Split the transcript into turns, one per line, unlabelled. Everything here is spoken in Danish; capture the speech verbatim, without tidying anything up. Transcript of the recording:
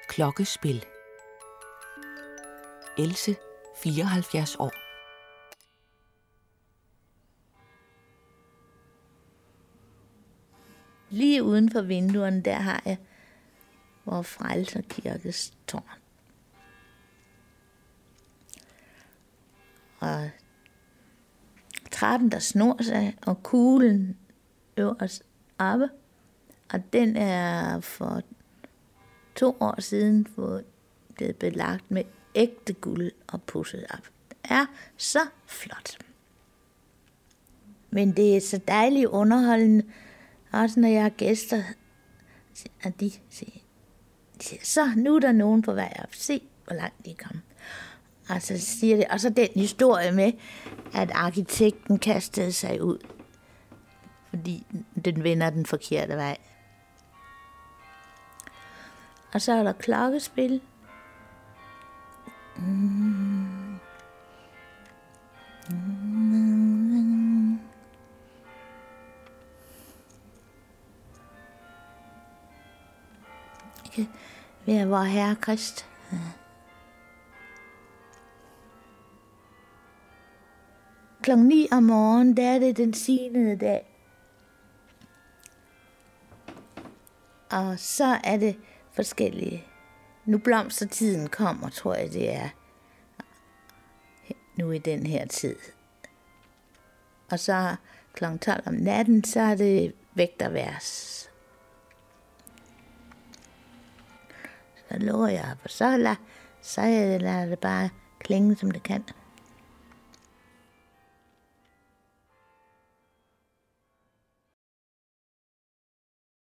Klokkespil. Else, fireoghalvfjerds år.
Lige uden for vinduerne, der har jeg Vor Frelser Kirkes tårn. Og trappen, der snor sig, og kuglen øverst oppe. Og den er for to år siden fået blevet belagt med ægte guld og pudset op. Det er så flot. Men det er så dejligt underholdende, også når jeg har gæster, at de siger, så nu er der nogen på vej op. Se, hvor langt de er kommet. Og så siger det, og så den historie med, at arkitekten kastede sig ud, fordi den vender den forkerte vej. Og så er der klokkespil. Mm. Mm. Okay. Ved vor Herre Krist. Ja. Klokken ni om morgenen, der er det den signede dag. Og så er det forskellige. Nu blomstertiden kommer, tror jeg det er. Nu i den her tid. Og så klokken tolv om natten, så er det vægtervers. Så lover jeg op, og så lader så jeg lader det bare klinge, som det kan.